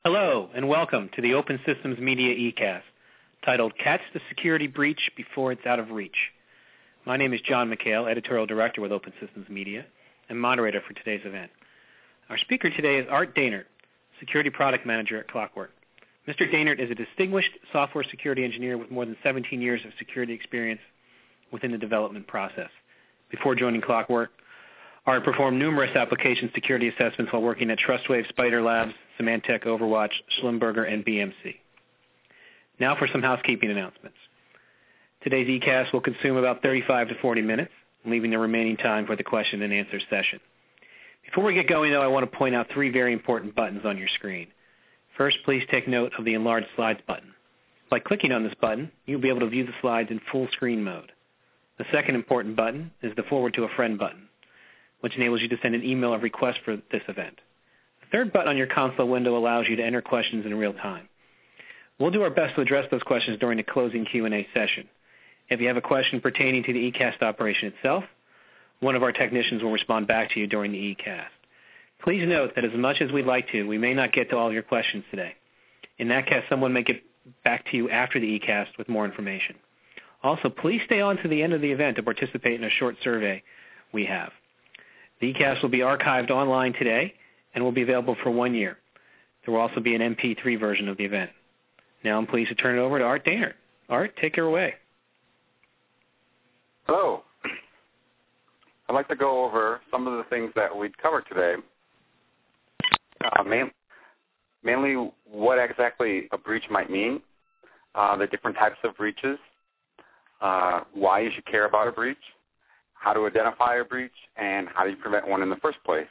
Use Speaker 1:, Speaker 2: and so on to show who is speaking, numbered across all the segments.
Speaker 1: Hello, and welcome to the Open Systems Media eCast, titled Catch the Security Breach Before It's Out of Reach. My name is John McHale, Editorial Director with Open Systems Media, and moderator for today's event. Our speaker today is Art Dainert, Security Product Manager at Clockwork. Mr. Dainert is a distinguished software security engineer with more than 17 years of security experience within the development process. Before joining Clockwork, Art performed numerous application security assessments while working at TrustWave, Spider Labs, Symantec, Overwatch, Schlumberger, and BMC. Now for some housekeeping announcements. Today's eCast will consume about 35 to 40 minutes, leaving the remaining time for the question and answer session. Before we get going, though, I want to point out three very important buttons on your screen. First, please take note of the Enlarge Slides button. By clicking on this button, you'll be able to view the slides in full screen mode. The second important button is the Forward to a Friend button, which enables you to send an email of request for this event. The third button on your console window allows you to enter questions in real time. We'll do our best to address those questions during the closing Q&A session. If you have a question pertaining to the eCast operation itself, one of our technicians will respond back to you during the eCast. Please note that as much as we'd like to, we may not get to all of your questions today. In that case, someone may get back to you after the eCast with more information. Also, please stay on to the end of the event to participate in a short survey we have. The eCast will be archived online today and will be available for 1 year. There will also be an MP3 version of the event. Now I'm pleased to turn it over to Art Dainert. Art, take her away.
Speaker 2: Hello. I'd like to go over some of the things that we'd cover today. Mainly what exactly a breach might mean, the different types of breaches, why you should care about a breach, how to identify a breach, and how do you prevent one in the first place.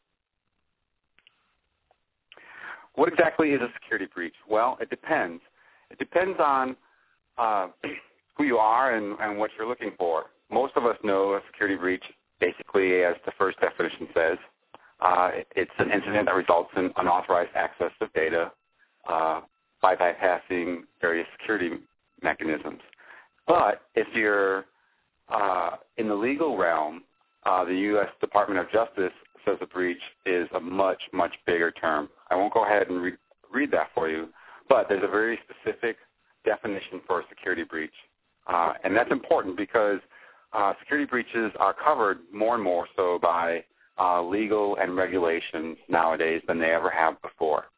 Speaker 2: What exactly is a security breach? Well, it depends. It depends on who you are and what you're looking for. Most of us know a security breach, basically, as the first definition says. It's an incident that results in unauthorized access of data by bypassing various security mechanisms. But if you're in the legal realm, the U.S. Department of Justice says a breach is a much, much bigger term. I won't go ahead and read that for you, but there's a very specific definition for a security breach. And that's important because security breaches are covered more and more so by legal and regulations nowadays than they ever have before.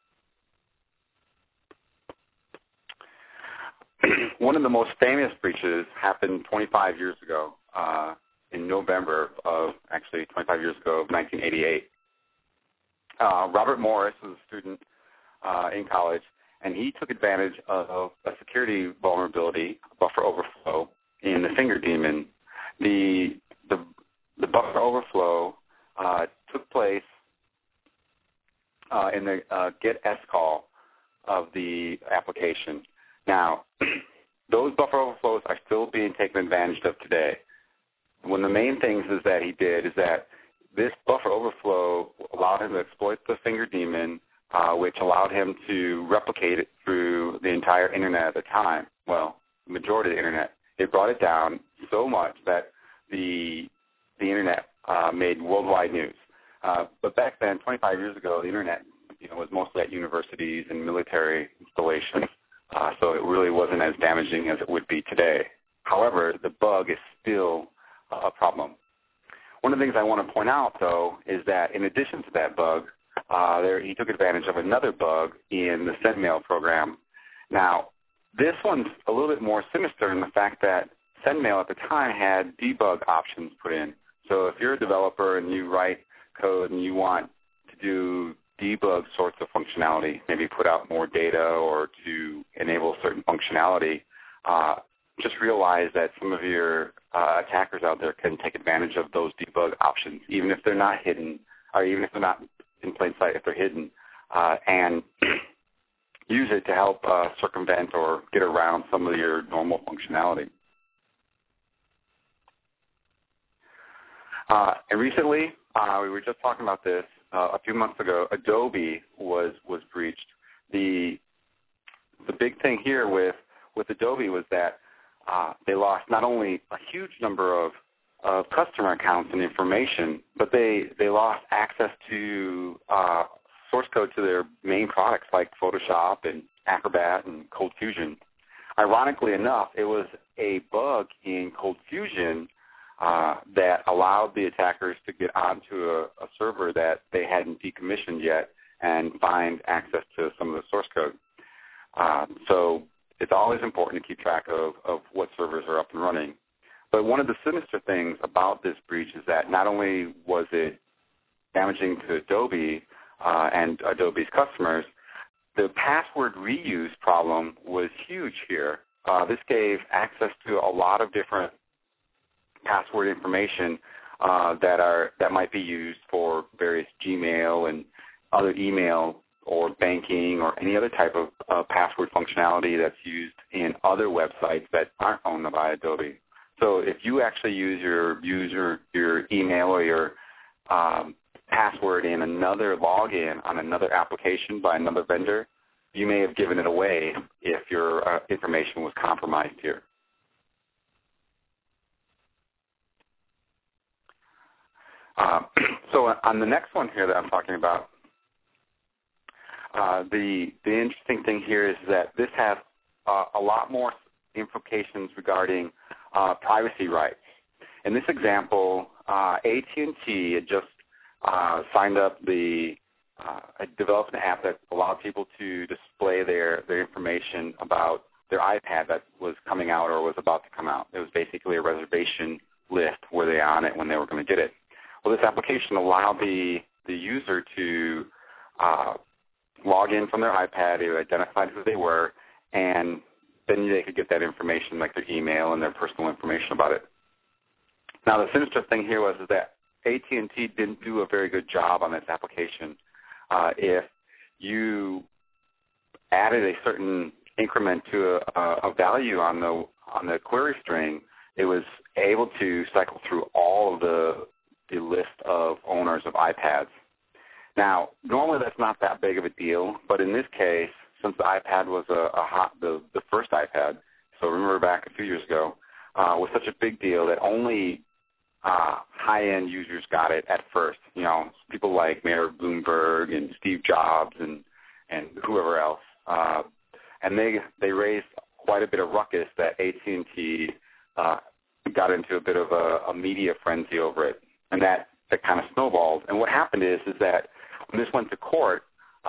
Speaker 2: One of the most famous breaches happened 25 years ago, in November of, actually 25 years ago, of 1988. Robert Morris was a student in college, and he took advantage of a security vulnerability, buffer overflow, in the finger daemon. The buffer overflow took place in the get S call of the application. Now, those buffer overflows are still being taken advantage of today. One of the main things is that he did is that this buffer overflow allowed him to exploit the finger daemon, which allowed him to replicate it through the entire Internet at the time. Well, the majority of the Internet. It brought it down so much that the Internet made worldwide news. But back then, 25 years ago, the Internet was mostly at universities and military installations. So it really wasn't as damaging as it would be today. However, the bug is still a problem. One of the things I want to point out, though, is that in addition to that bug, he took advantage of another bug in the SendMail program. Now, this one's a little bit more sinister in the fact that SendMail at the time had debug options put in. So if you're a developer and you write code and you want to do debug sorts of functionality, maybe put out more data or to enable certain functionality, just realize that some of your attackers out there can take advantage of those debug options, even if they're not hidden, or even if they're not in plain sight, if they're hidden, and use it to help circumvent or get around some of your normal functionality. And recently, we were just talking about this a few months ago. Adobe was breached. The big thing here with Adobe was that they lost not only a huge number of customer accounts and information, but they lost access to source code to their main products like Photoshop and Acrobat and Cold Fusion. Ironically enough, it was a bug in Cold Fusion that allowed the attackers to get onto a server that they hadn't decommissioned yet and find access to some of the source code. So it's always important to keep track of what servers are up and running. But one of the sinister things about this breach is that not only was it damaging to Adobe and Adobe's customers, the password reuse problem was huge here. This gave access to a lot of different password information that might be used for various Gmail and other email or banking or any other type of password functionality that's used in other websites that aren't owned by Adobe. So if you actually use your email or your password in another login on another application by another vendor, you may have given it away if your information was compromised here. So on the next one here that I'm talking about, the interesting thing here is that this has a lot more implications regarding privacy rights. In this example, AT&T had just signed up had developed an app that allowed people to display their information about their iPad that was coming out or was about to come out. It was basically a reservation list. Were they on it when they were going to get it? Well, this application allowed the user to log in from their iPad. It identified who they were, and then they could get that information, like their email and their personal information about it. Now, the sinister thing here was that AT&T didn't do a very good job on this application. If you added a certain increment to a value on the query string, it was able to cycle through all of the list of owners of iPads. Now, normally that's not that big of a deal, but in this case, since the iPad was the first iPad, so remember back a few years ago, was such a big deal that only high-end users got it at first. You know, people like Mayor Bloomberg and Steve Jobs and whoever else. And they raised quite a bit of ruckus that AT&T got into a bit of a media frenzy over it, and that kind of snowballed. And what happened is that when this went to court,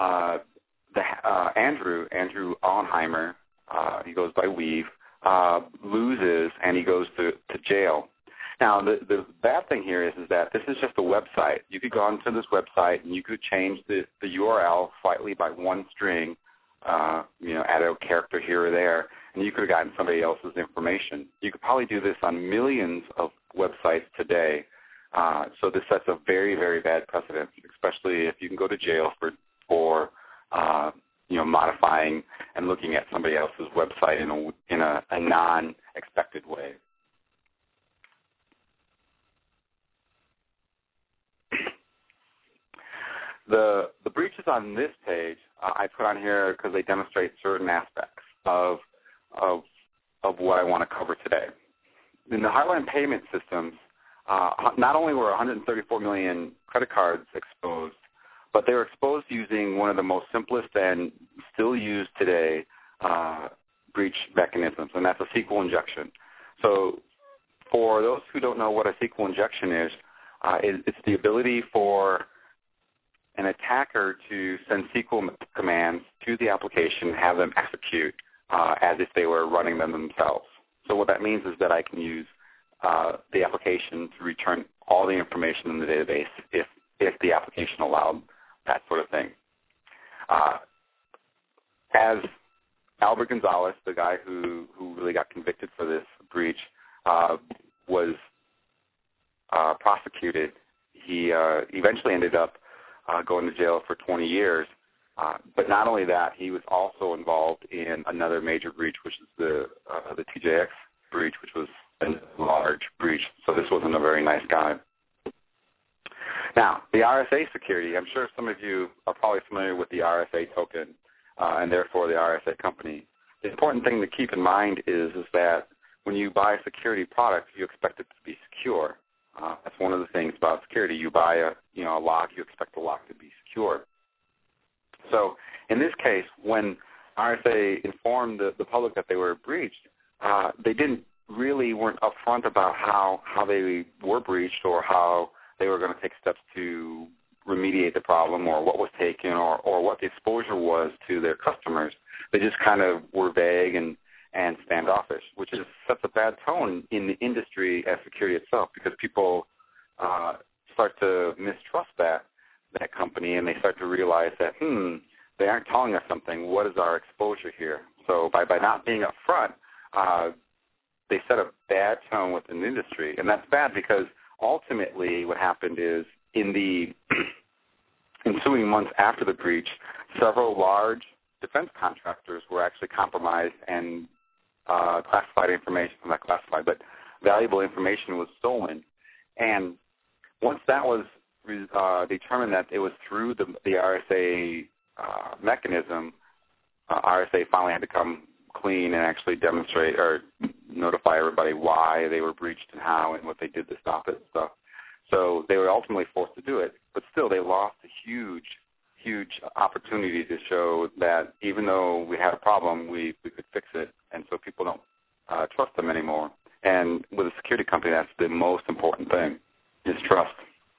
Speaker 2: Andrew Auenheimer, he goes by Weave, loses and he goes to jail. Now, the bad thing here is that this is just a website. You could go onto this website and you could change the URL slightly by one string, add a character here or there, and you could have gotten somebody else's information. You could probably do this on millions of websites today. So this sets a very, very bad precedent, especially if you can go to jail for modifying and looking at somebody else's website in a non-expected way. The breaches on this page I put on here because they demonstrate certain aspects of what I want to cover today. In the Heartland payment systems, not only were 134 million credit cards exposed, but they were exposed using one of the most simplest and still used today breach mechanisms, and that's a SQL injection. So for those who don't know what a SQL injection is, it's the ability for an attacker to send SQL commands to the application and have them execute as if they were running them themselves. So what that means is that I can use the application to return all the information in the database if the application allowed that sort of thing. As Albert Gonzalez, the guy who really got convicted for this breach, was prosecuted, he eventually ended up going to jail for 20 years. But not only that, he was also involved in another major breach, which is the TJX breach, which was a large breach. So this wasn't a very nice guy. Now, the RSA security, I'm sure some of you are probably familiar with the RSA token and therefore the RSA company. The important thing to keep in mind is that when you buy a security product, you expect it to be secure. That's one of the things about security. You buy a lock, you expect the lock to be secure. So in this case, when RSA informed the public that they were breached, they weren't upfront about how they were breached or how they were going to take steps to remediate the problem or what was taken or what the exposure was to their customers. They just kind of were vague and standoffish, which sets a bad tone in the industry as security itself, because people start to mistrust that company, and they start to realize that, they aren't telling us something. What is our exposure here? So by not being upfront, they set a bad tone within the industry, and that's bad because ultimately what happened is in the ensuing months after the breach, several large defense contractors were actually compromised, and classified information, not classified, but valuable information was stolen. And once that was determined that it was through the RSA mechanism, RSA finally had to come clean and actually demonstrate or notify everybody why they were breached and how and what they did to stop it and stuff. So they were ultimately forced to do it, but still they lost a huge opportunity to show that even though we had a problem, we could fix it, and so people don't trust them anymore. And with a security company, that's the most important thing, is trust.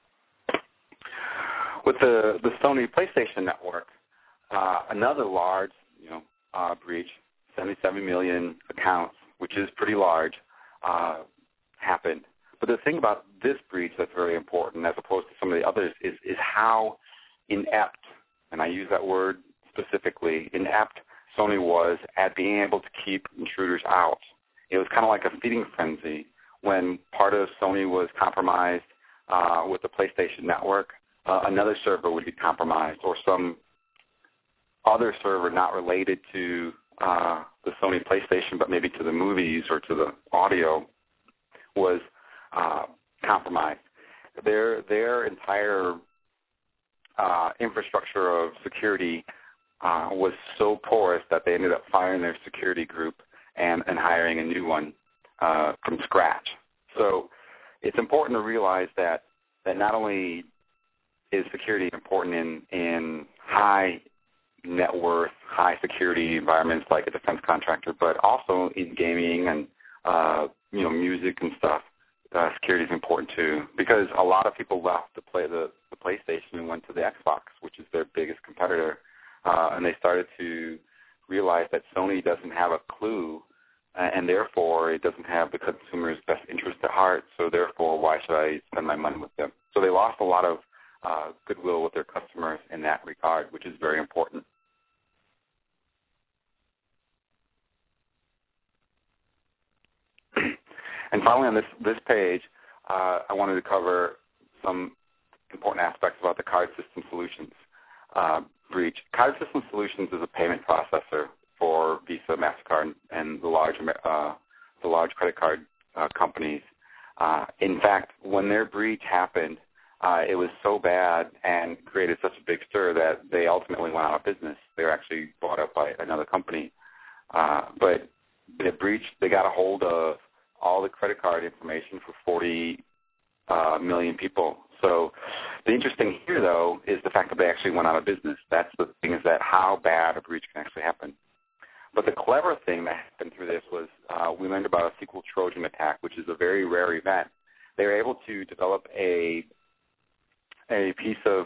Speaker 2: With the Sony PlayStation Network, another large breach, 77 million accounts, which is pretty large, happened. But the thing about this breach that's very important, as opposed to some of the others, is how inept, and I use that word specifically, inept Sony was at being able to keep intruders out. It was kind of like a feeding frenzy. When part of Sony was compromised with the PlayStation Network, another server would be compromised, or some other server not related to the Sony PlayStation, but maybe to the movies or to the audio, was compromised. Their entire infrastructure of security was so porous that they ended up firing their security group and hiring a new one from scratch. So it's important to realize that not only is security important in high net worth, high security environments like a defense contractor, but also in gaming and music and stuff. Security is important too, because a lot of people left to play the PlayStation and went to the Xbox, which is their biggest competitor, and they started to realize that Sony doesn't have a clue, and therefore it doesn't have the consumer's best interest at heart, so therefore why should I spend my money with them? So they lost a lot of goodwill with their customers in that regard, which is very important. And finally, on this page, I wanted to cover some important aspects about the Card System Solutions breach. Card System Solutions is a payment processor for Visa, MasterCard, and the large credit card companies. In fact, when their breach happened, it was so bad and created such a big stir that they ultimately went out of business. They were actually bought up by another company. But the breach, they got a hold of all the credit card information for 40 million people. So the interesting here, though, is the fact that they actually went out of business. That's the thing, is that how bad a breach can actually happen. But the clever thing that happened through this was we learned about a SQL Trojan attack, which is a very rare event. They were able to develop a piece of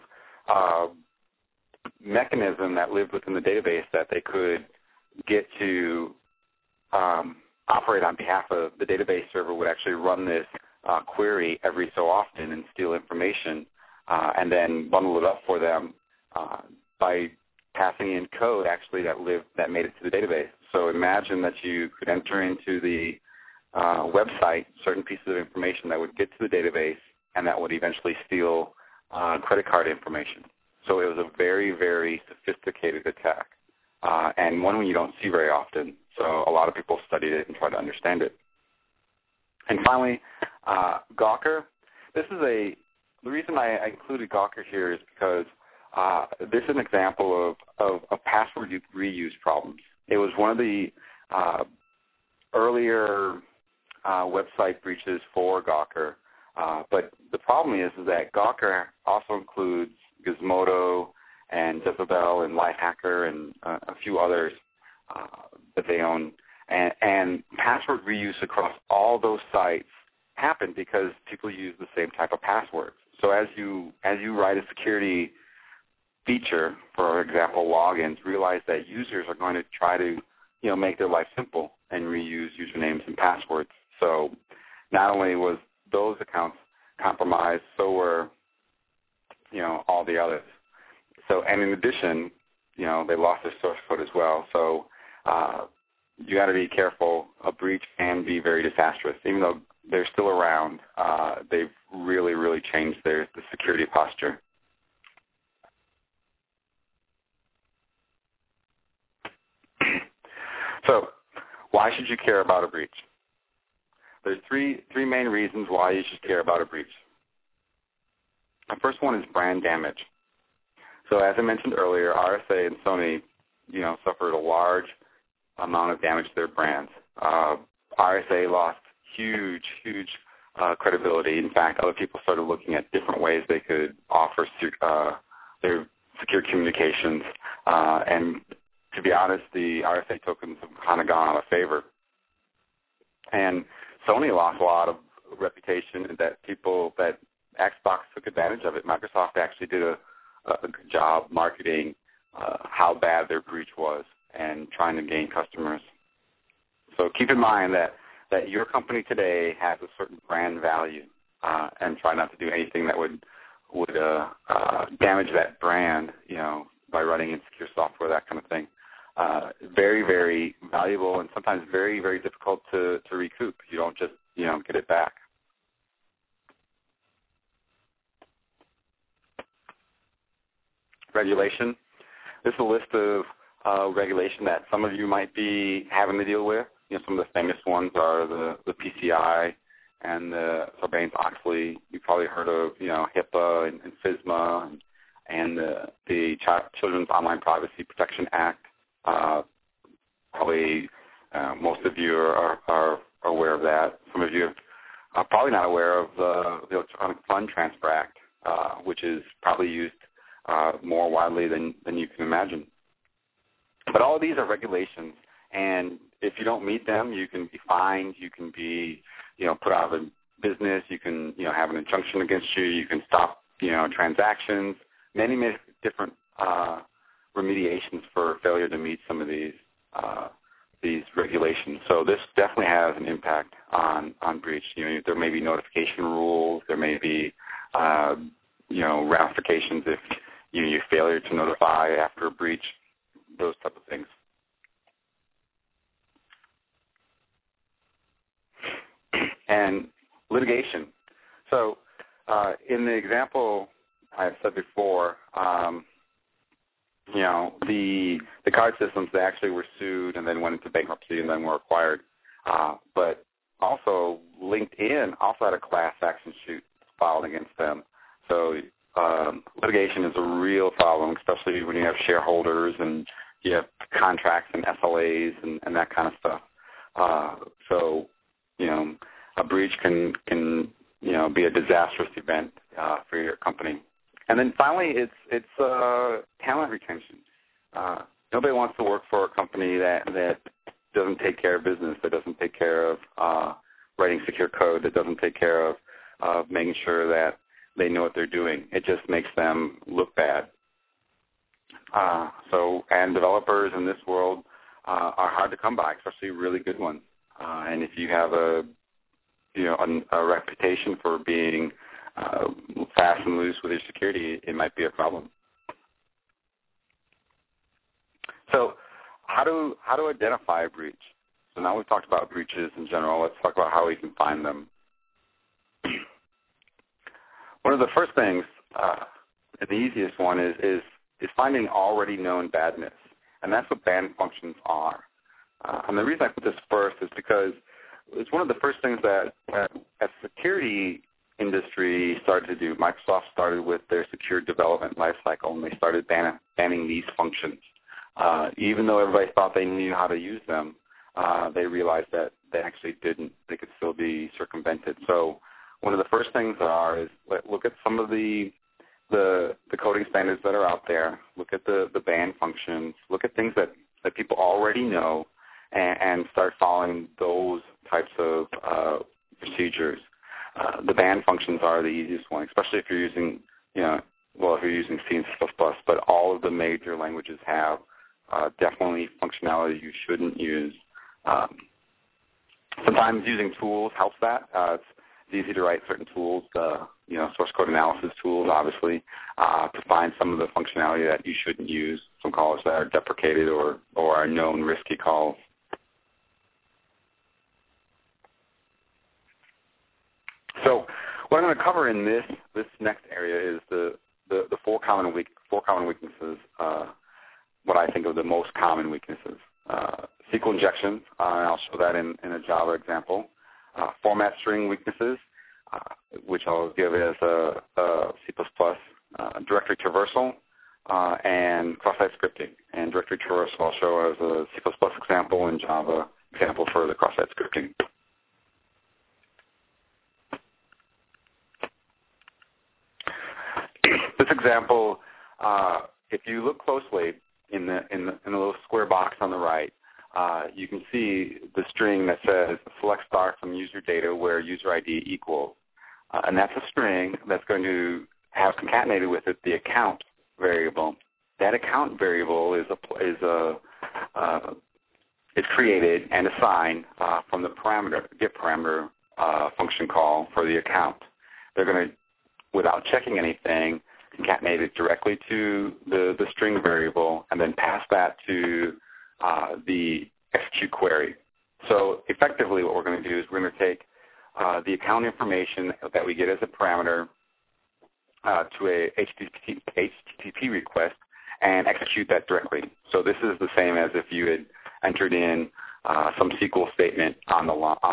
Speaker 2: mechanism that lived within the database that they could get to operate on behalf of the database server, would actually run this query every so often and steal information and then bundle it up for them by passing in code actually that made it to the database. So imagine that you could enter into the website certain pieces of information that would get to the database and that would eventually steal credit card information. So it was a very, very sophisticated attack and one you don't see very often. So a lot of people studied it and tried to understand it. And finally, Gawker. The reason I included Gawker here is because this is an example of password reuse problems. It was one of the earlier website breaches for Gawker, but the problem is that Gawker also includes Gizmodo and Jezebel and Lifehacker and a few others that they own. And password reuse across all those sites happen because people use the same type of passwords. So as you write a security feature, for example, logins, realize that users are going to try to make their life simple and reuse usernames and passwords. So not only was those accounts compromised, so were all the others. So, and in addition, they lost their source code as well. So you got to be careful. A breach can be very disastrous. Even though they're still around, they've really, really changed the security posture. So why should you care about a breach? There's three main reasons why you should care about a breach. The first one is brand damage. So as I mentioned earlier, RSA and Sony, suffered a large amount of damage to their brands. RSA lost huge credibility. In fact, other people started looking at different ways they could offer their secure communications. And to be honest, the RSA tokens have kind of gone out of favor. And Sony lost a lot of reputation that Xbox took advantage of it. Microsoft actually did a good job marketing how bad their breach was and trying to gain customers. So keep in mind that your company today has a certain brand value, and try not to do anything that would damage that brand, by running insecure software, that kind of thing. Very, very valuable and sometimes very, very difficult to recoup. You don't just, get it back. Regulation. This is a list of regulation that some of you might be having to deal with. Some of the famous ones are the PCI and the Sarbanes-Oxley. You've probably heard of, HIPAA and FISMA and the Children's Online Privacy Protection Act. Probably most of you are aware of that. Some of you are probably not aware of the Electronic Fund Transfer Act, which is probably used more widely than you can imagine. But all of these are regulations, and if you don't meet them, you can be fined, you can be, put out of business, you can, have an injunction against you, you can stop, transactions, many different remediations for failure to meet some of these regulations. So this definitely has an impact on breach. There may be notification rules, there may be, ramifications if you failure to notify after a breach, those type of things. And litigation. So in the example I've said before, the card systems, they actually were sued and then went into bankruptcy and then were acquired. But also LinkedIn also had a class action suit filed against them. So litigation is a real problem, especially when you have shareholders and you have contracts and SLAs and that kind of stuff. So a breach can be a disastrous event for your company. And then finally, it's talent retention. Nobody wants to work for a company that doesn't take care of business, that doesn't take care of writing secure code, that doesn't take care of making sure that they know what they're doing. It just makes them look bad. And developers in this world are hard to come by, especially really good ones. And if you have a reputation for being fast and loose with your security, it might be a problem. So how to identify a breach? So now we've talked about breaches in general. Let's talk about how we can find them. One of the first things, the easiest one, is finding already known badness, and that's what ban functions are. And the reason I put this first is because it's one of the first things that as security industry started to do. Microsoft started with their secure development lifecycle, and they started banning these functions. Even though everybody thought they knew how to use them, they realized that they actually didn't. They could still be circumvented. So one of the first things is look at some of the the coding standards that are out there, look at the band functions, look at things that people already know, and start following those types of procedures. The band functions are the easiest one, especially if you're using, if you're using C and C++, but all of the major languages have definitely functionality you shouldn't use. Sometimes using tools helps that. It's easy to write certain tools, source code analysis tools, obviously, to find some of the functionality that you shouldn't use, some calls that are deprecated or are known risky calls. So what I'm going to cover in this next area is the four common weaknesses, what I think of the most common weaknesses. SQL injections, I'll show that in a Java example. Format string weaknesses, which I'll give as a C++, directory traversal, and cross-site scripting. And directory traversal I'll show as a C++ example and Java example for the cross-site scripting. This example, if you look closely in the little square box on the right, you can see the string that says select star from user data where user ID equals. And that's a string that's going to have concatenated with it the account variable. That account variable is created and assigned from the get parameter function call for the account. They're going to, without checking anything, concatenate it directly to the string variable and then pass that to the execute query. So effectively what we're going to do is we're going to take the account information that we get as a parameter to a HTTP request and execute that directly. So this is the same as if you had entered in some SQL statement on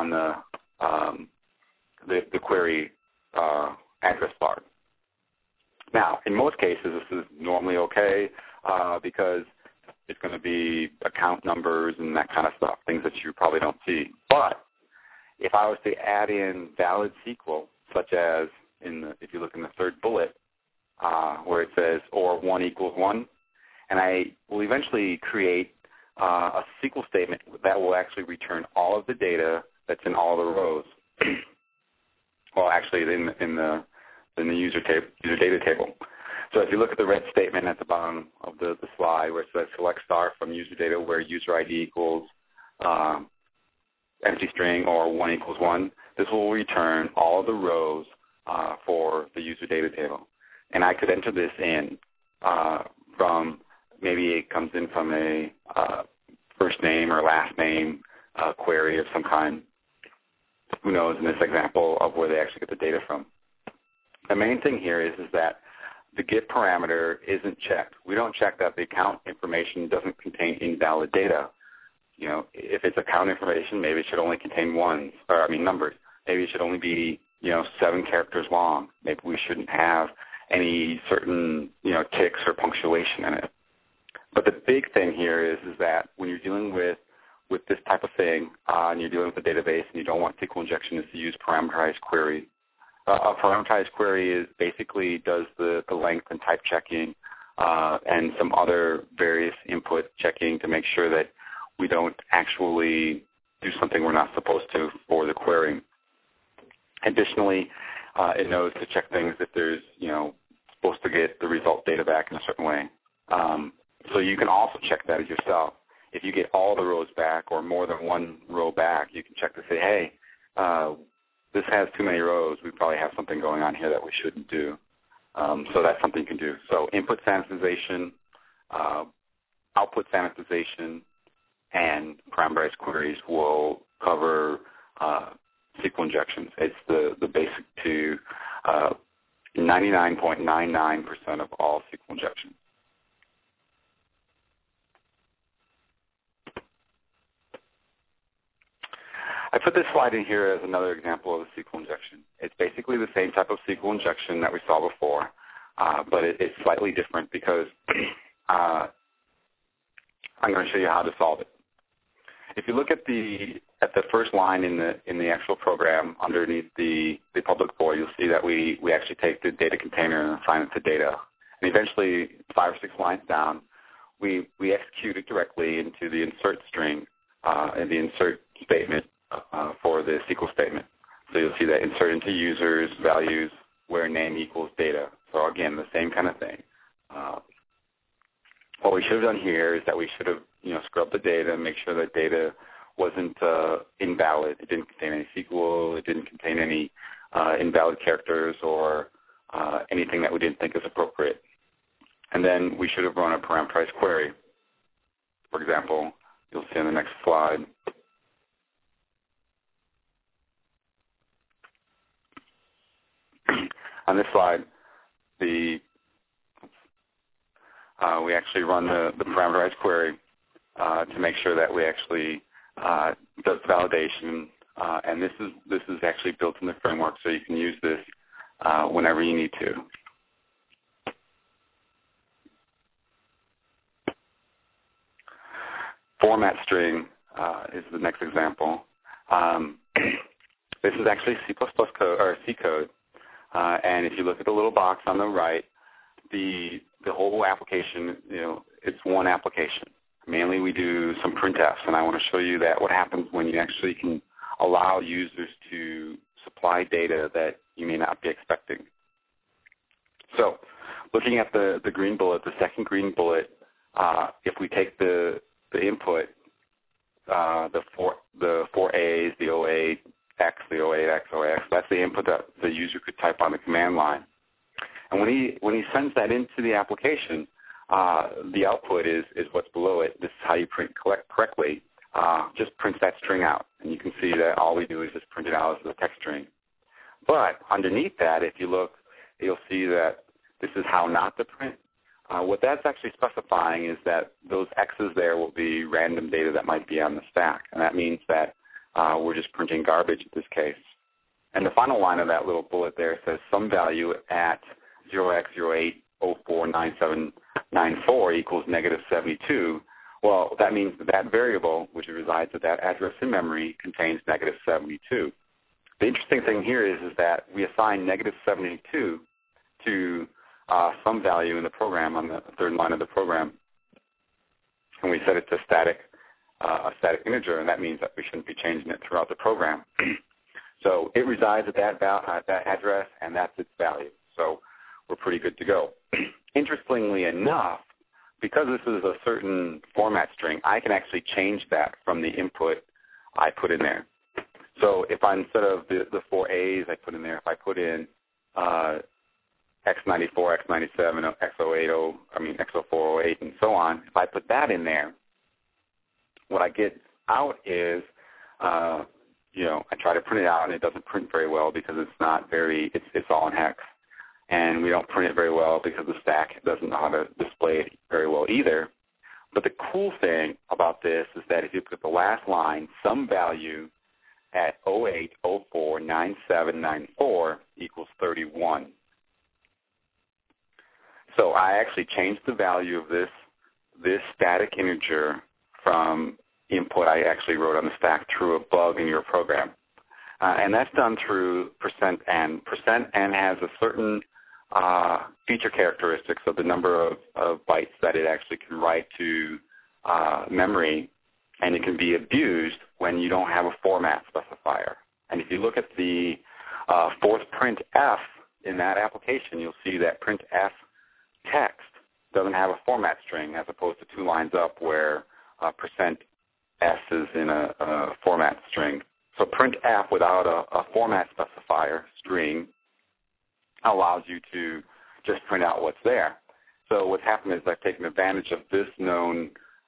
Speaker 2: the query address bar. Now, in most cases, this is normally okay because it's going to be account numbers and that kind of stuff, things that you probably don't see. But if I was to add in valid SQL, such as if you look in the third bullet where it says or 1 equals 1, and I will eventually create a SQL statement that will actually return all of the data that's in all the rows. Well, actually, in the user data table. So if you look at the red statement at the bottom of the slide where it says select star from user data where user ID equals empty string or 1 equals 1, this will return all of the rows for the user data table. And I could enter this in from, maybe it comes in from a first name or last name query of some kind. Who knows in this example of where they actually get the data from. The main thing here is that the get parameter isn't checked. We don't check that the account information doesn't contain invalid data. If it's account information, maybe it should only contain numbers. Maybe it should only be, 7 characters long. Maybe we shouldn't have any certain, ticks or punctuation in it. But the big thing here is that when you're dealing with this type of thing, and you're dealing with a database and you don't want SQL injection, is to use parameterized query. A parameterized query basically does the length and type checking and some other various input checking to make sure that we don't actually do something we're not supposed to for the query. Additionally, it knows to check things if there's, supposed to get the result data back in a certain way. So you can also check that as yourself. If you get all the rows back or more than one row back, you can check to say, hey, this has too many rows. We probably have something going on here that we shouldn't do. So that's something you can do. So input sanitization, output sanitization, and parameterized queries will cover SQL injections. It's the basic to 99.99% of all SQL injections. I put this slide in here as another example of a SQL injection. It's basically the same type of SQL injection that we saw before, but it's slightly different because I'm going to show you how to solve it. if you look at the first line in the actual program underneath the public void, you'll see that we actually take the data container and assign it to data. And eventually, 5 or 6 lines down, we execute it directly into the insert string and the insert statement for the SQL statement. So you'll see that insert into users, values, where name equals data. So again, the same kind of thing. What we should have done here is that we should have scrubbed the data and make sure that data wasn't invalid. It didn't contain any SQL. It didn't contain any invalid characters or anything that we didn't think is appropriate. And then we should have run a parameterized query. For example, you'll see on the next slide. On this slide, we actually run the parameterized query to make sure that we actually does validation, and this is actually built in the framework, so you can use this whenever you need to. Format string is the next example. This is actually C++ code or C code, and if you look at the little box on the right, the whole application, it's one application. Mainly we do some printfs, and I want to show you that what happens when you actually can allow users to supply data that you may not be expecting. So looking at the green bullet, the second green bullet, if we take the input, the four A's, the 08X, the 08X, 08X, that's the input that the user could type on the command line. And when he sends that into the application, the output is what's below it. This is how you print correctly. Just print that string out. And you can see that all we do is just print it out as a text string. But underneath that, if you look, you'll see that this is how not to print. What that's actually specifying is that those X's there will be random data that might be on the stack. And that means that we're just printing garbage in this case. And the final line of that little bullet there says some value at 0x08049794 equals -72. Well, that means that variable, which resides at that address in memory, contains -72. The interesting thing here is that we assign -72 to some value in the program on the third line of the program, and we set it to a static integer, and that means that we shouldn't be changing it throughout the program. So it resides at that address, and that's its value. So we're pretty good to go. Interestingly enough, because this is a certain format string, I can actually change that from the input I put in there. So if instead of the 4 A's I put in there, if I put in X94, X97, X080, X04, 08, and so on, if I put that in there, what I get out is, I try to print it out, and it doesn't print very well because it's all in hex. And we don't print it very well because the stack doesn't know how to display it very well either. But the cool thing about this is that if you look at the last line, some value at 08049794 equals 31. So I actually changed the value of this static integer from input I actually wrote on the stack through a bug in your program. And that's done through %n. %n has a certain feature characteristics of the number of bytes that it actually can write to memory, and it can be abused when you don't have a format specifier. And if you look at the fourth printf in that application, you'll see that printf text doesn't have a format string as opposed to 2 lines up where %s is in a format string. So printf without a format specifier string allows you to just print out what's there. So what's happened is I've taken advantage of this known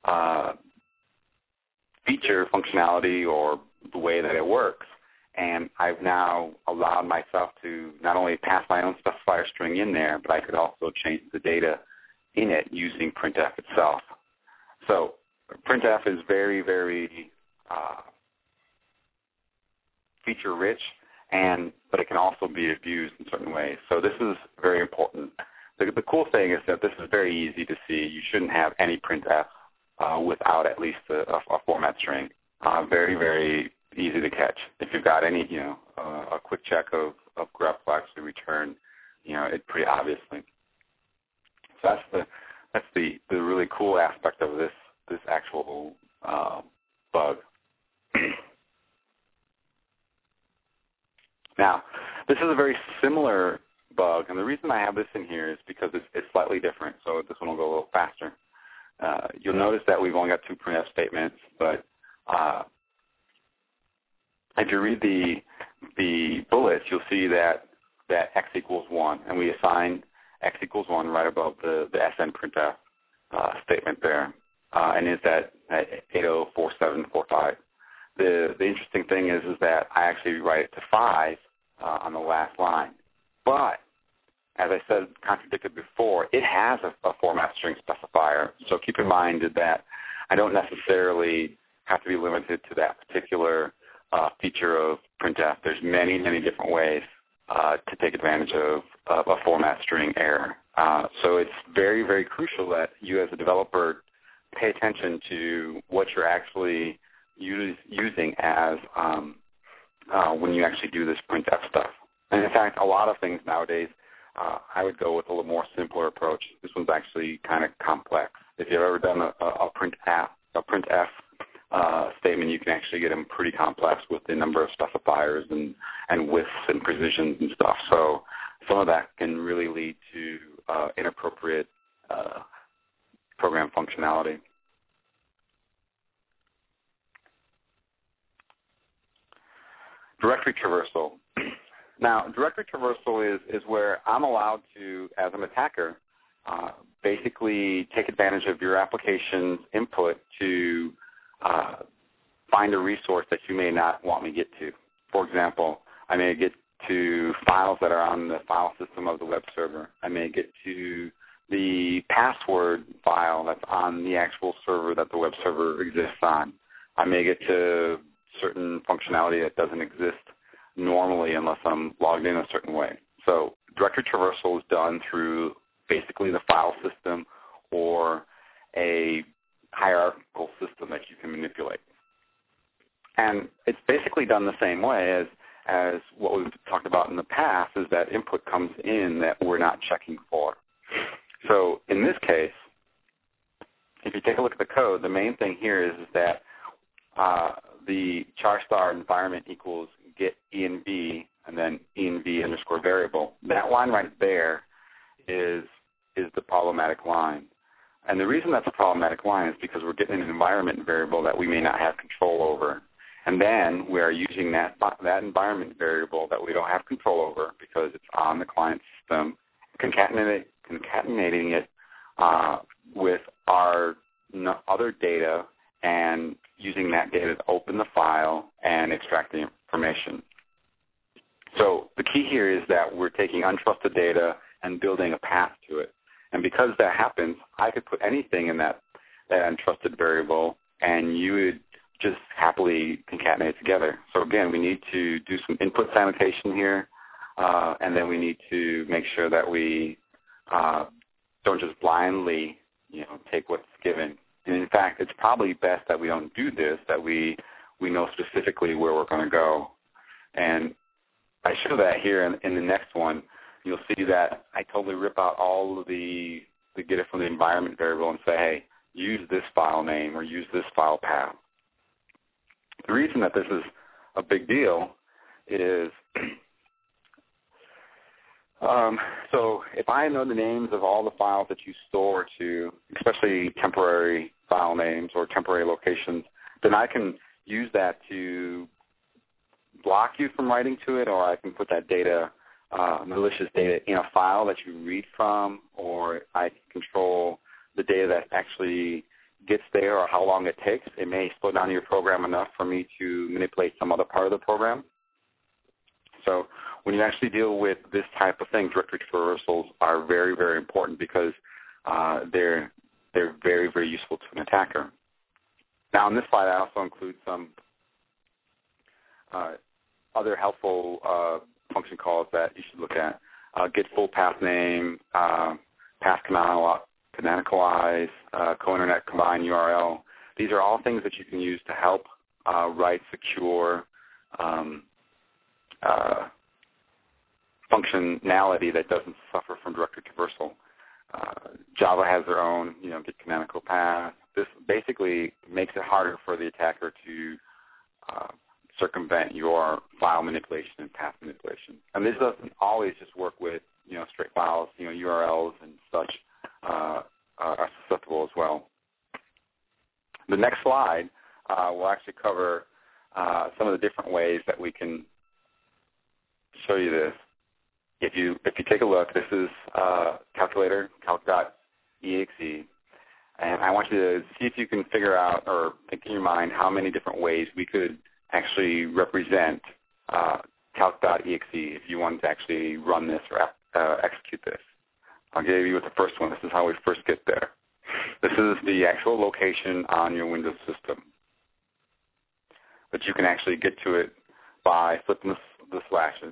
Speaker 2: feature functionality or the way that it works, and I've now allowed myself to not only pass my own specifier string in there, but I could also change the data in it using printf itself. So printf is very, very feature-rich, but it can also be abused in certain ways. So this is very important. The cool thing is that this is very easy to see. You shouldn't have any printf without at least a format string. very, very easy to catch. If you've got any, a quick check of grep will actually return, it pretty obviously. So that's the really cool aspect of this actual bug. Now, this is a very similar bug, and the reason I have this in here is because it's slightly different, so this one will go a little faster. You'll notice that we've only got 2 printf statements, but if you read the bullets, you'll see that x equals 1, and we assign x equals 1 right above the SN printf statement there, and is at 804745. The interesting thing is that I actually write it to 5 on the last line. But, as I said, contradicted before, it has a format string specifier. So keep in mind that I don't necessarily have to be limited to that particular feature of printf. There's many, many different ways to take advantage of a format string error. So it's very, very crucial that you as a developer pay attention to what you're actually using as when you actually do this printf stuff. And in fact, a lot of things nowadays, I would go with a little more simpler approach. This one's actually kind of complex. If you've ever done a printf statement, you can actually get them pretty complex with the number of specifiers and widths and precisions and stuff. So some of that can really lead to inappropriate program functionality. Directory traversal. Now, directory traversal is where I'm allowed to, as an attacker, basically take advantage of your application's input to find a resource that you may not want me to get to. For example, I may get to files that are on the file system of the web server. I may get to the password file that's on the actual server that the web server exists on. I may get to certain functionality that doesn't exist normally unless I'm logged in a certain way. So directory traversal is done through basically the file system or a hierarchical system that you can manipulate. And it's basically done the same way as what we've talked about in the past, is that input comes in that we're not checking for. So in this case, if you take a look at the code, the main thing here is that the char star environment equals get env and then env underscore variable. That line right there is the problematic line. And the reason that's a problematic line is because we're getting an environment variable that we may not have control over. And then we are using that environment variable that we don't have control over because it's on the client system, concatenating it with our other data and using that data to open the file and extract the information. So the key here is that we're taking untrusted data and building a path to it. And because that happens, I could put anything in that untrusted variable, and you would just happily concatenate together. So again, we need to do some input sanitation here, and then we need to make sure that we don't just blindly, take what's given. And in fact, it's probably best that we don't do this, that we know specifically where we're going to go. And I show that here in the next one. You'll see that I totally rip out all of the get it from the environment variable and say, hey, use this file name or use this file path. The reason that this is a big deal is so if I know the names of all the files that you store to, especially temporary file names or temporary locations, then I can use that to block you from writing to it, or I can put that data, malicious data, in a file that you read from, or I can control the data that actually gets there or how long it takes. It may slow down your program enough for me to manipulate some other part of the program. So when you actually deal with this type of thing, directory traversals are very, very important because they're very, very useful to an attacker. Now, in this slide, I also include some other helpful function calls that you should look at. Get full path name, path canonicalize, co-internet combine URL. These are all things that you can use to help write secure functionality that doesn't suffer from directory traversal. Java has their own, Git canonical path. This basically makes it harder for the attacker to circumvent your file manipulation and path manipulation. And this doesn't always just work with, straight files, URLs and such are susceptible as well. The next slide will actually cover some of the different ways that we can show you this. If you take a look, this is calculator, calc.exe, and I want you to see if you can figure out or think in your mind how many different ways we could actually represent calc.exe if you wanted to actually run this or execute this. I'll give you with the first one. This is how we first get there. This is the actual location on your Windows system. But you can actually get to it by flipping the slashes.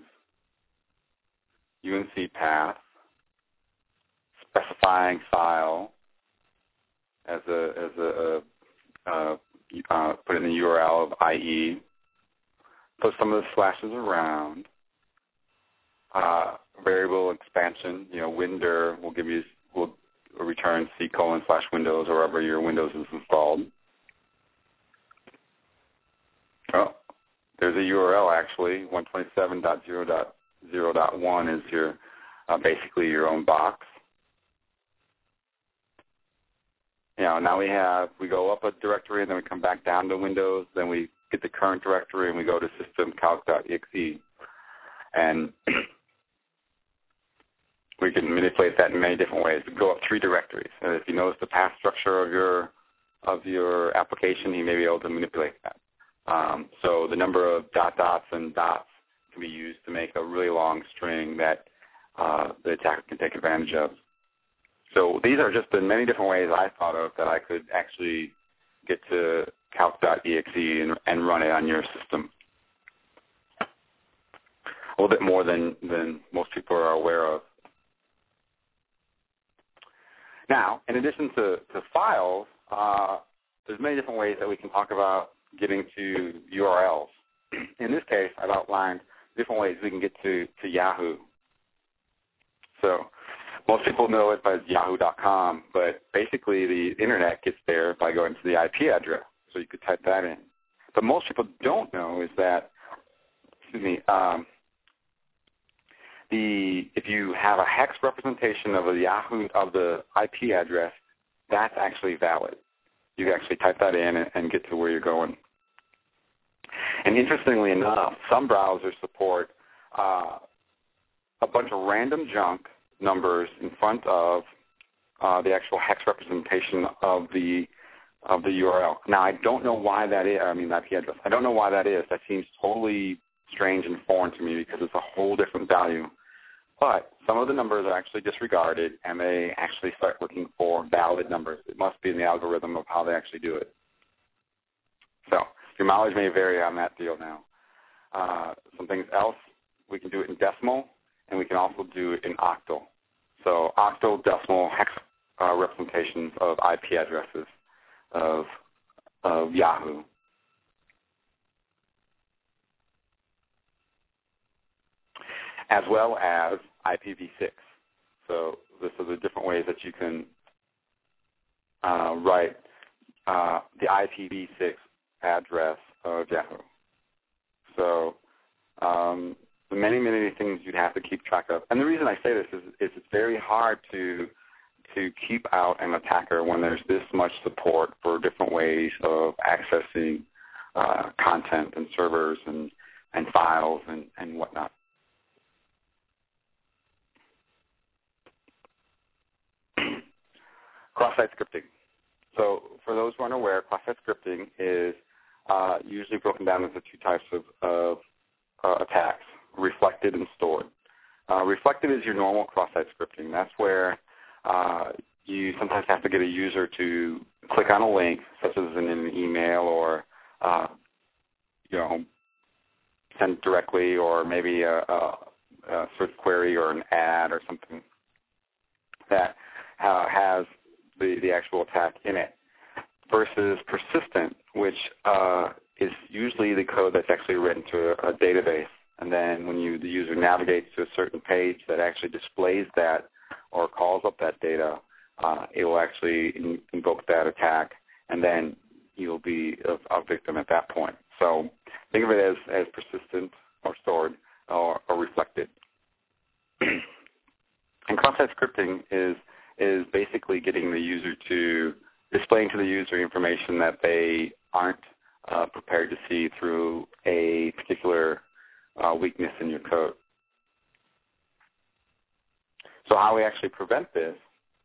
Speaker 2: UNC path, specifying file as put in the URL of IE, put some of the slashes around. Variable expansion, windir will return C:/Windows or wherever your Windows is installed. Oh, there's a URL actually, 127.0.0.1 is your basically your own box. Now we go up a directory and then we come back down to Windows, then we get the current directory and we go to system calc.exe. And we can manipulate that in many different ways. We go up 3 directories. And if you notice the path structure of your application, you may be able to manipulate that. So the number of dots and dots can be used to make a really long string that the attacker can take advantage of. So these are just the many different ways I thought of that I could actually get to calc.exe and run it on your system. A little bit more than most people are aware of. Now, in addition to files, there's many different ways that we can talk about getting to URLs. In this case, I've outlined different ways we can get to Yahoo. So most people know it by yahoo.com, but basically the Internet gets there by going to the IP address. So you could type that in. But most people don't know is that, if you have a hex representation of the IP address, that's actually valid. You can actually type that in and get to where you're going. And interestingly enough, some browsers support a bunch of random junk numbers in front of the actual hex representation of the URL. Now, I don't know why that is. The IP address. I don't know why that is. That seems totally strange and foreign to me because it's a whole different value. But some of the numbers are actually disregarded, and they actually start looking for valid numbers. It must be in the algorithm of how they actually do it. So your mileage may vary on that deal now. Some things else, we can do it in decimal, and we can also do it in octal. So octal, decimal, hex representations of IP addresses of Yahoo. As well as IPv6. So this are the different ways that you can write the IPv6 address of Yahoo. So the many, many things you'd have to keep track of. And the reason I say this is it's very hard to keep out an attacker when there's this much support for different ways of accessing content and servers and files and whatnot. Cross-site scripting. So for those who aren't aware, cross-site scripting is usually broken down into 2 types of attacks, reflected and stored. Reflected is your normal cross-site scripting. That's where you sometimes have to get a user to click on a link, such as in an email or send directly, or maybe a search query or an ad or something that has the actual attack in it, versus persistent, which is usually the code that's actually written to a database. And then when the user navigates to a certain page that actually displays that or calls up that data, it will actually invoke that attack, and then you'll be a victim at that point. So think of it as persistent or stored or reflected. And cross-site scripting is basically getting the user to displaying to the user information that they aren't prepared to see through a particular weakness in your code. So how we actually prevent this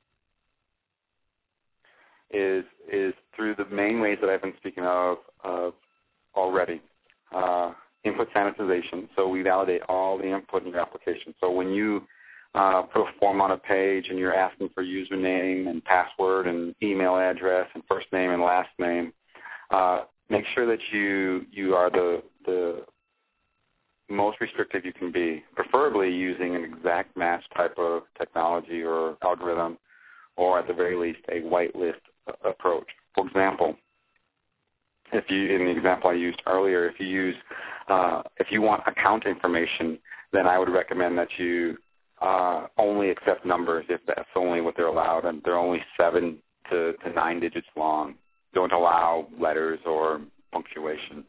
Speaker 2: is through the main ways that I've been speaking of already. Input sanitization. So we validate all the input in your application. So when you put a form on a page and you're asking for username and password and email address and first name and last name, make sure that you are the most restrictive you can be, preferably using an exact match type of technology or algorithm, or at the very least a whitelist approach. For example, in the example I used earlier, if you want account information, then I would recommend that you only accept numbers if that's only what they're allowed, and they're only 7 to 9 digits long. Don't allow letters or punctuation.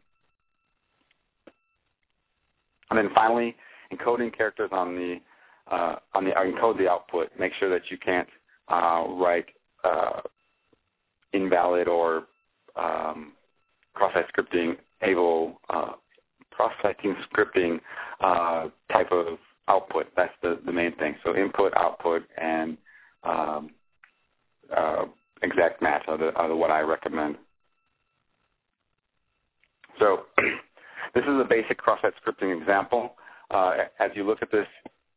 Speaker 2: And then finally, encoding characters encode the output. Make sure that you can't write invalid or cross-site scripting type of output. That's the main thing. So input, output, and exact match are what I recommend. So this is a basic cross-site scripting example. As you look at this,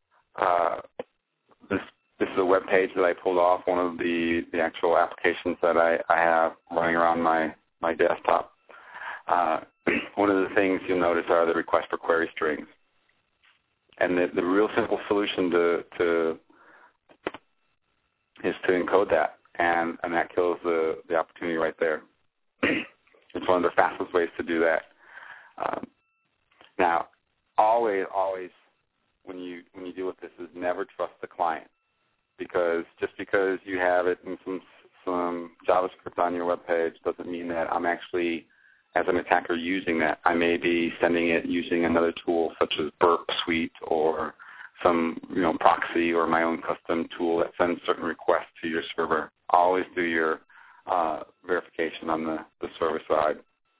Speaker 2: this is a web page that I pulled off one of the actual applications that I have running around my desktop. One of the things you'll notice are the request for query strings. And the real simple solution is to encode that, and that kills the opportunity right there. It's one of the fastest ways to do that. Now, always, when you deal with this, is never trust the client, because just because you have it in some JavaScript on your web page doesn't mean that I'm actually, as an attacker, using that. I may be sending it using another tool such as Burp Suite or some proxy or my own custom tool that sends certain requests to your server. Always do your verification on the server side.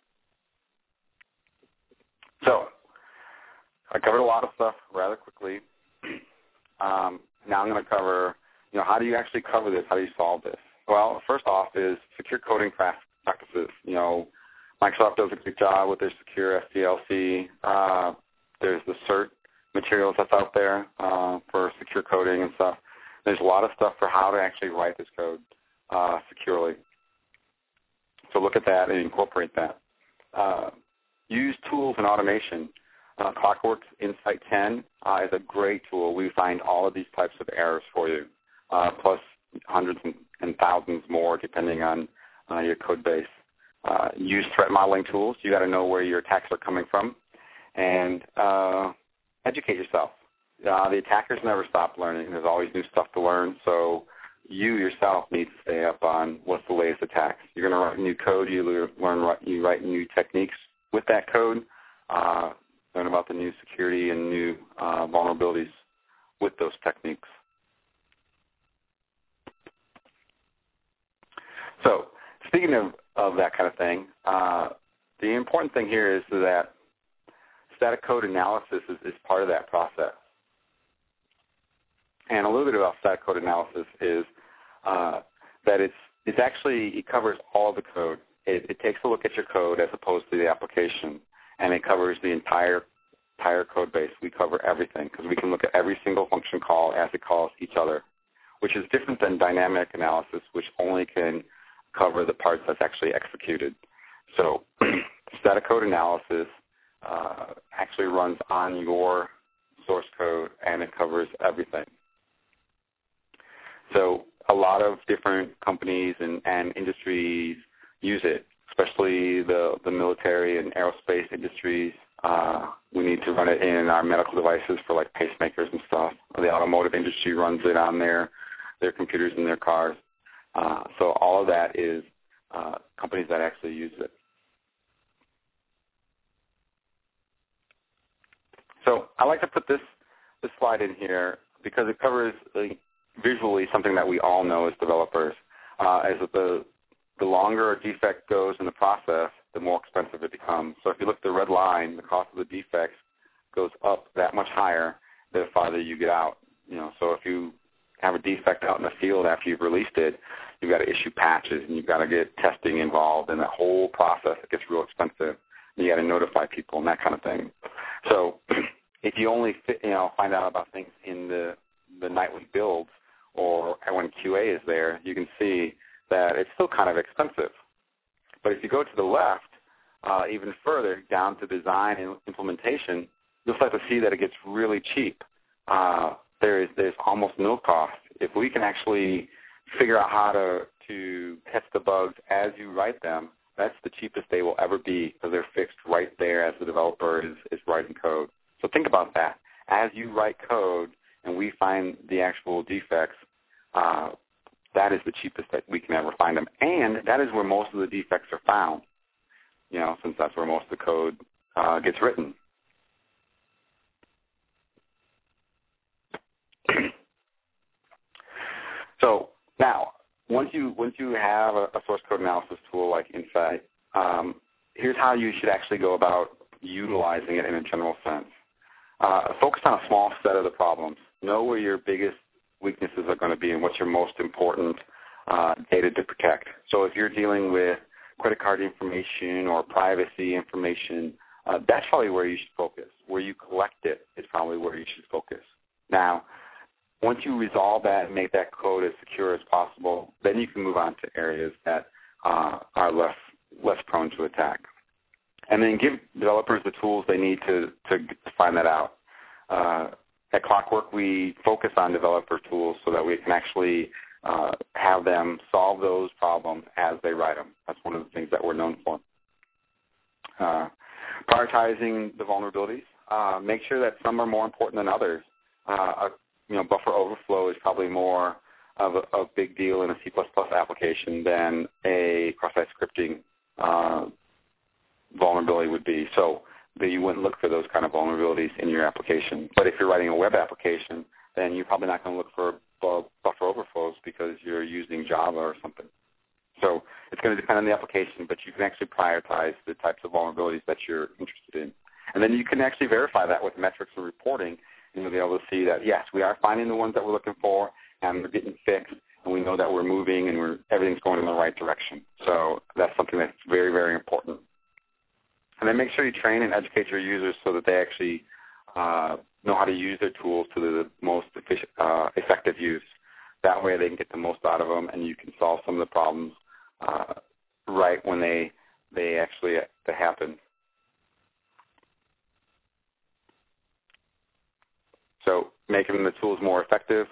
Speaker 2: So I covered a lot of stuff rather quickly. Now I'm going to cover, how do you actually cover this? How do you solve this? Well, first off is secure coding practices. Microsoft does a good job with their secure SDLC. There's the CERT materials that's out there for secure coding and stuff. There's a lot of stuff for how to actually write this code securely. So look at that and incorporate that. Use tools and automation. Clockworks Insight 10 is a great tool. We find all of these types of errors for you, plus hundreds and thousands more depending on your code base. Use threat modeling tools. You got to know where your attacks are coming from, and educate yourself. The attackers never stop learning. There's always new stuff to learn. So you yourself need to stay up on what's the latest attacks. You're going to write new code. You write new techniques with that code. Learn about the new security and new vulnerabilities with those techniques. So speaking of that kind of thing, the important thing here is that static code analysis is part of that process. And a little bit about static code analysis is that it covers all the code. It takes a look at your code as opposed to the application, and it covers the entire code base. We cover everything because we can look at every single function call as it calls each other, which is different than dynamic analysis, which only can cover the parts that's actually executed. So static code analysis actually runs on your source code, and it covers everything. So a lot of different companies and industries use it. especially the military and aerospace industries. We need to run it in our medical devices for like pacemakers and stuff. The automotive industry runs it on their computers in their cars. So all of that is companies that actually use it. So I like to put this slide in here because it covers visually something that we all know as developers. As the longer a defect goes in the process, the more expensive it becomes. So if you look at the red line, the cost of the defects goes up that much higher the farther you get out. So if you have a defect out in the field after you've released it, you've got to issue patches and you've got to get testing involved, and that whole process, it gets real expensive. You got to notify people and that kind of thing. So if you only find out about things in the nightly builds or when QA is there, you can see that it's still kind of expensive. But if you go to the left, even further down to design and implementation, you'll start to see that it gets really cheap. There's almost no cost. If we can actually figure out how to catch the bugs as you write them, that's the cheapest they will ever be because they're fixed right there as the developer is writing code. So think about that. As you write code and we find the actual defects, that is the cheapest that we can ever find them. And that is where most of the defects are found, since that's where most of the code gets written. So now, once you have a source code analysis tool like Insight, here's how you should actually go about utilizing it in a general sense. Focus on a small set of the problems. Know where your biggest weaknesses are going to be and what's your most important data to protect. So if you're dealing with credit card information or privacy information, that's probably where you should focus. Where you collect it is probably where you should focus. Now, once you resolve that and make that code as secure as possible, then you can move on to areas that are less prone to attack. And then give developers the tools they need to find that out. At Clockwork, we focus on developer tools so that we can actually have them solve those problems as they write them. That's one of the things that we're known for. Prioritizing the vulnerabilities. Make sure that some are more important than others. Buffer overflow is probably more of a big deal in a C++ application than a cross-site scripting vulnerability would be. So you wouldn't look for those kind of vulnerabilities in your application. But if you're writing a web application, then you're probably not going to look for buffer overflows because you're using Java or something. So it's going to depend on the application, but you can actually prioritize the types of vulnerabilities that you're interested in. And then you can actually verify that with metrics and reporting, and you'll be able to see that, yes, we are finding the ones that we're looking for, and they're getting fixed, and we know that we're moving and everything's going in the right direction. So that's something that's very, very important. And then make sure you train and educate your users so that they actually know how to use their tools to the most effective use. That way they can get the most out of them, and you can solve some of the problems right when they actually happen. So making the tools more effective.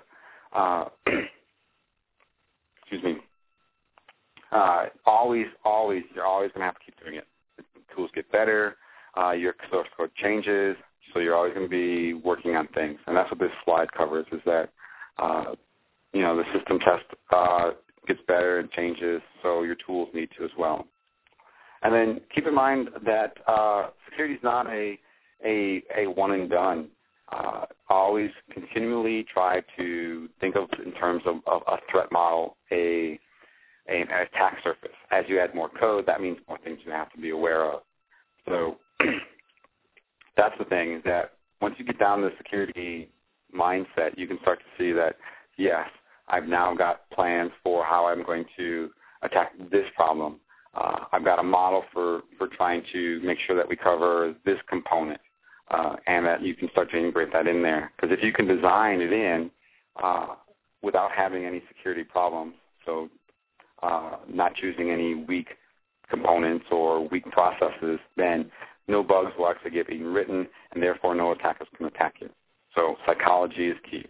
Speaker 2: Excuse me. You're always going to have to keep doing it. The tools get better. Your source code changes, so you're always going to be working on things. And that's what this slide covers, is that the system test gets better and changes, so your tools need to as well. And then keep in mind that security is not a one and done. Always continually try to think of in terms of a threat model, an attack surface. As you add more code, that means more things you have to be aware of. So that's the thing, is that once you get down the security mindset, you can start to see that, yes, I've now got plans for how I'm going to attack this problem. I've got a model for trying to make sure that we cover this component. And that you can start to integrate that in there. Because if you can design it in without having any security problems, so not choosing any weak components or weak processes, then no bugs will actually get being written, and therefore no attackers can attack you. So psychology is key.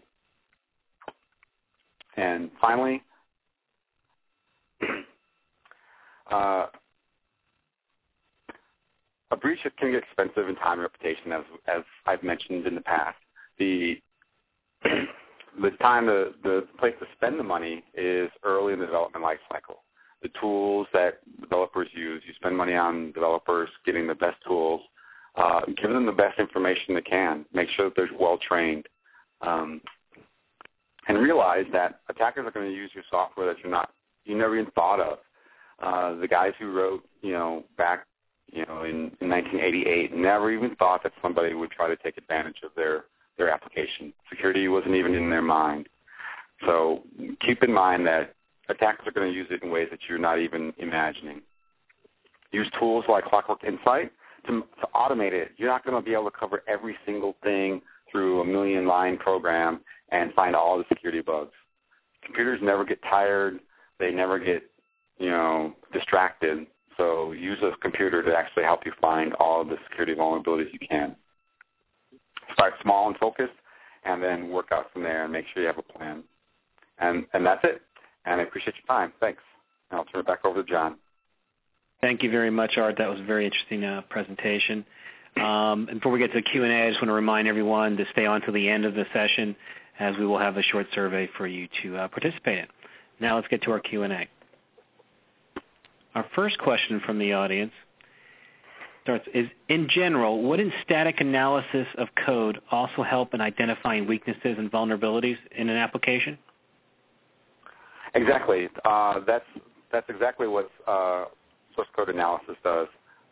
Speaker 2: And finally, a breach can get expensive in time and reputation, as I've mentioned in the past. The time, the place to spend the money is early in the development life cycle. The tools that developers use, you spend money on developers getting the best tools, give them the best information they can, make sure that they're well-trained, and realize that attackers are going to use your software that you never even thought of. The guys who wrote, back, in 1988 never even thought that somebody would try to take advantage of their application. Security wasn't even in their mind. So keep in mind that attackers are going to use it in ways that you're not even imagining. Use tools like Clockwork Insight to automate it. You're not going to be able to cover every single thing through a million-line program and find all the security bugs. Computers never get tired. They never get, distracted. So use a computer to actually help you find all of the security vulnerabilities you can. Start small and focused, and then work out from there and make sure you have a plan. And that's it. And I appreciate your time. Thanks. And I'll turn it back over to John.
Speaker 1: Thank you very much, Art. That was a very interesting presentation. And before we get to Q&A, I just want to remind everyone to stay on to the end of the session, as we will have a short survey for you to participate in. Now let's get to our Q&A. Our first question from the audience is, in general, wouldn't static analysis of code also help in identifying weaknesses and vulnerabilities in an application?
Speaker 2: Exactly. That's exactly what source code analysis does.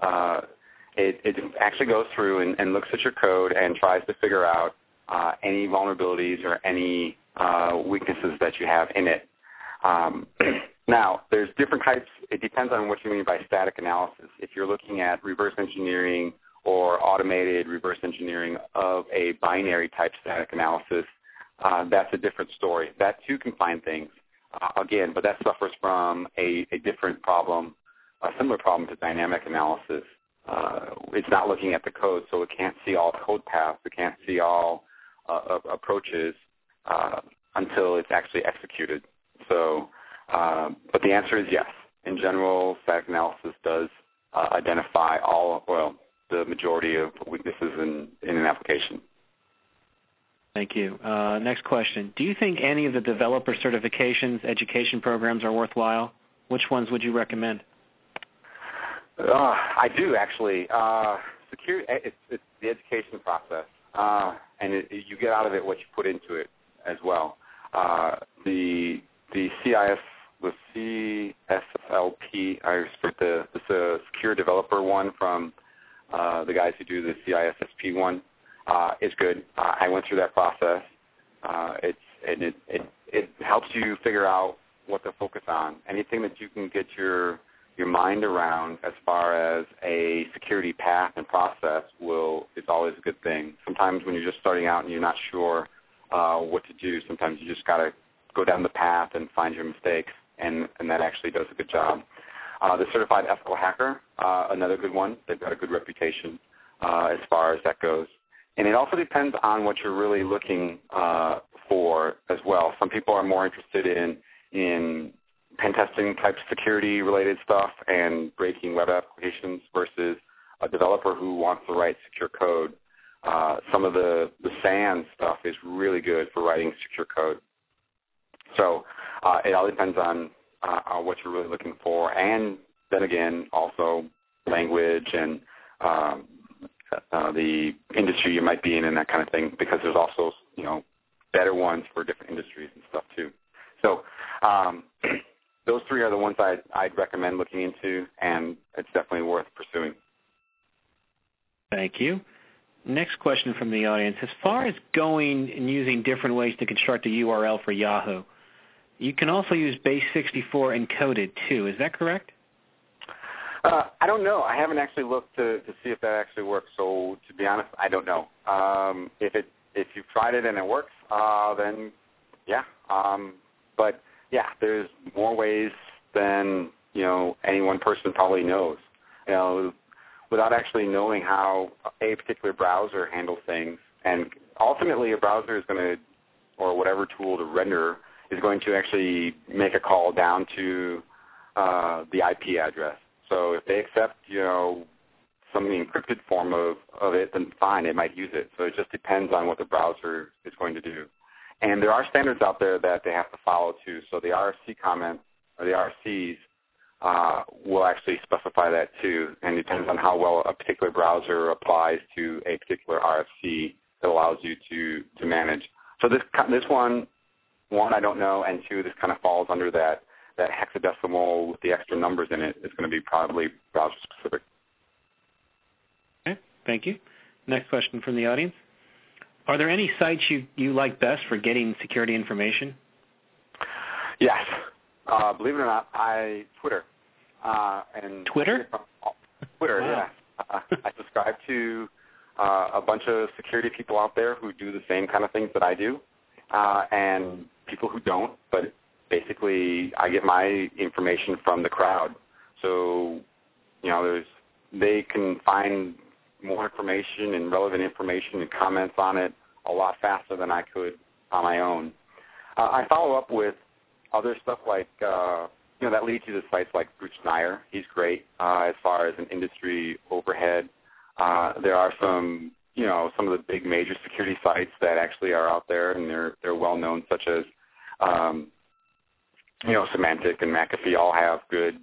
Speaker 2: It actually goes through and looks at your code and tries to figure out any vulnerabilities or any weaknesses that you have in it. Now, there's different types. It depends on what you mean by static analysis. If you're looking at reverse engineering or automated reverse engineering of a binary type static analysis, that's a different story. That too can find things. Again, but that suffers from a different problem, a similar problem to dynamic analysis. It's not looking at the code, so it can't see all code paths. It can't see all approaches until it's actually executed. So, but the answer is yes. In general, static analysis does identify the majority of weaknesses in an application.
Speaker 1: Thank you. Next question. Do you think any of the developer certifications, education programs are worthwhile? Which ones would you recommend?
Speaker 2: I do, actually. Security, it's the education process, and you get out of it what you put into it as well. The CSLP, I respect the secure developer one from the guys who do the CISSP one. Is good. I went through that process. It helps you figure out what to focus on. Anything that you can get your mind around as far as a security path and process is always a good thing. Sometimes when you're just starting out and you're not sure what to do, sometimes you just got to go down the path and find your mistakes, and that actually does a good job. The Certified Ethical Hacker, another good one. They've got a good reputation as far as that goes. And it also depends on what you're really looking for as well. Some people are more interested in pen testing type security related stuff and breaking web applications versus a developer who wants to write secure code. Some of the SANS stuff is really good for writing secure code. So it all depends on what you're really looking for, and then again also language and the industry you might be in and that kind of thing, because there's also better ones for different industries and stuff too. So those three are the ones I'd recommend looking into, and it's definitely worth pursuing.
Speaker 1: Thank you. Next question from the audience. As far as going and using different ways to construct a URL for Yahoo, you can also use Base64 encoded too. Is that correct?
Speaker 2: I don't know. I haven't actually looked to see if that actually works. So to be honest, I don't know. If you've tried it and it works, then yeah. But yeah, there's more ways than any one person probably knows. Without actually knowing how a particular browser handles things, and ultimately a browser is going to, or whatever tool to render, is going to actually make a call down to the IP address. So if they accept, some encrypted form of it, then fine, it might use it. So it just depends on what the browser is going to do. And there are standards out there that they have to follow too. So the RFC comment or the RFCs will actually specify that too, and it depends on how well a particular browser applies to a particular RFC that allows you to manage. So this one I don't know, and two, this kind of falls under that hexadecimal with the extra numbers in it. It's going to be probably browser specific.
Speaker 1: Okay, thank you. Next question from the audience. Are there any sites you like best for getting security information?
Speaker 2: Yes. Believe it or not, Twitter.
Speaker 1: Twitter?
Speaker 2: Twitter,
Speaker 1: wow.
Speaker 2: Yeah. I subscribe to a bunch of security people out there who do the same kind of things that I do, and people who don't, but basically I get my information from the crowd. So, they can find more information and relevant information and comments on it a lot faster than I could on my own. I follow up with other stuff like, that leads you to sites like Bruce Schneier. He's great as far as an industry overhead. There are some of the big major security sites that actually are out there, and they're well known, such as, Symantec and McAfee all have good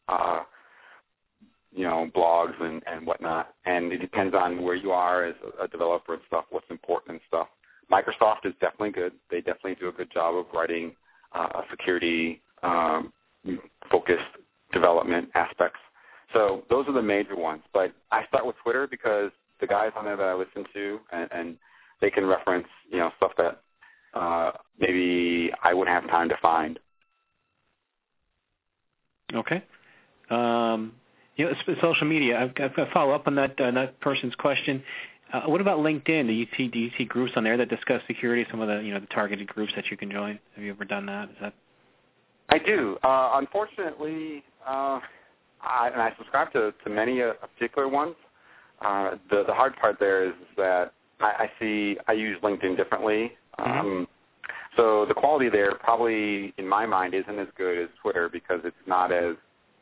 Speaker 2: blogs and whatnot, and it depends on where you are as a developer and stuff, what's important and stuff. Microsoft is definitely good. They definitely do a good job of writing security focused development aspects. So those are the major ones. But I start with Twitter because the guys on there that I listen to, and they can reference stuff that maybe I wouldn't have time to find.
Speaker 1: Okay. Social media. I've got to follow up on that person's question. What about LinkedIn? Do you see groups on there that discuss security? Some of the the targeted groups that you can join. Have you ever done that?
Speaker 2: I do. Unfortunately, I subscribe to many particular ones. The hard part there is that I use LinkedIn differently.
Speaker 1: Mm-hmm.
Speaker 2: So the quality there probably, in my mind, isn't as good as Twitter because it's not as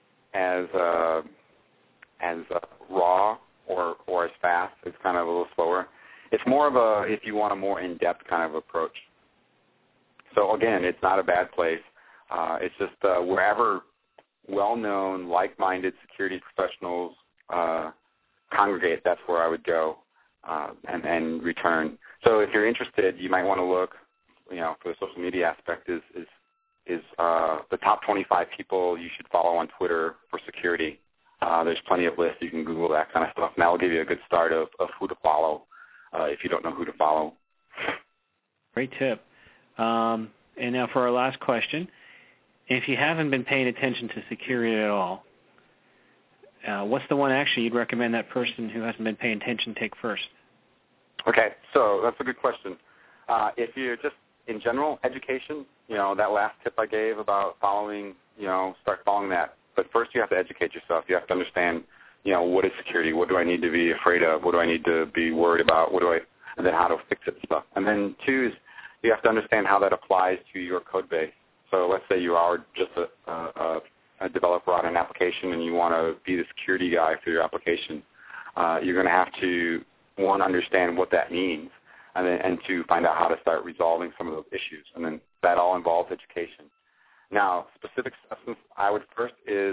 Speaker 2: raw or as fast. It's kind of a little slower. It's more of if you want a more in-depth kind of approach. So again, it's not a bad place. It's just wherever well-known, like-minded security professionals congregate, that's where I would go and return. So if you're interested, you might want to look, for the social media aspect is the top 25 people you should follow on Twitter for security. There's plenty of lists. You can Google that kind of stuff, and that will give you a good start of who to follow if you don't know who to follow.
Speaker 1: Great tip. And now for our last question. If you haven't been paying attention to security at all, what's the one action you'd recommend that person who hasn't been paying attention take first? Okay,
Speaker 2: so that's a good question. If you're just in general education, that last tip I gave about following, start following that. But first you have to educate yourself. You have to understand, what is security? What do I need to be afraid of? What do I need to be worried about? And then how to fix it and stuff. And then two is you have to understand how that applies to your code base. So let's say you are just a developer on an application and you want to be the security guy for your application. You're going to have to, one, understand what that means, and two, find out how to start resolving some of those issues. And then that all involves education. Now, specific assessments I would first is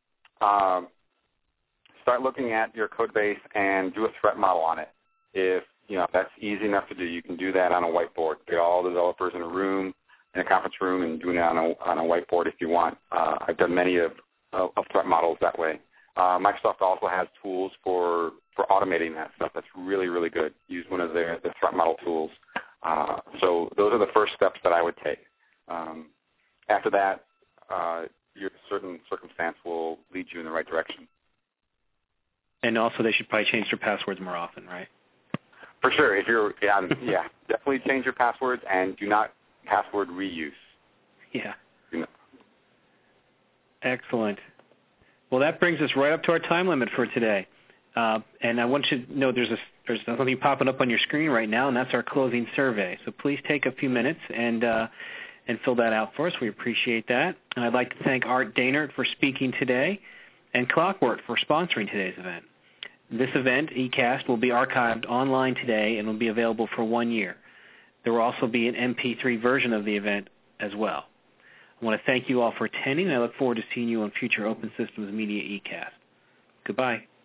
Speaker 2: start looking at your code base and do a threat model on it. If that's easy enough to do, you can do that on a whiteboard. Get all the developers in a conference room and doing it on a whiteboard if you want. I've done many of threat models that way. Microsoft also has tools for automating that stuff. That's really, really good. Use one of the threat model tools. So those are the first steps that I would take. After that, your certain circumstance will lead you in the right direction.
Speaker 1: And also they should probably change their passwords more often, right?
Speaker 2: For sure. If you're, definitely change your passwords and do not password reuse.
Speaker 1: Yeah. Excellent. Well, that brings us right up to our time limit for today. And I want you to know there's something popping up on your screen right now, and that's our closing survey. So please take a few minutes and fill that out for us. We appreciate that. And I'd like to thank Art Dainert for speaking today and Clockwork for sponsoring today's event. This event, eCast, will be archived online today and will be available for 1 year. There will also be an MP3 version of the event as well. I want to thank you all for attending, and I look forward to seeing you on future Open Systems Media eCast. Goodbye.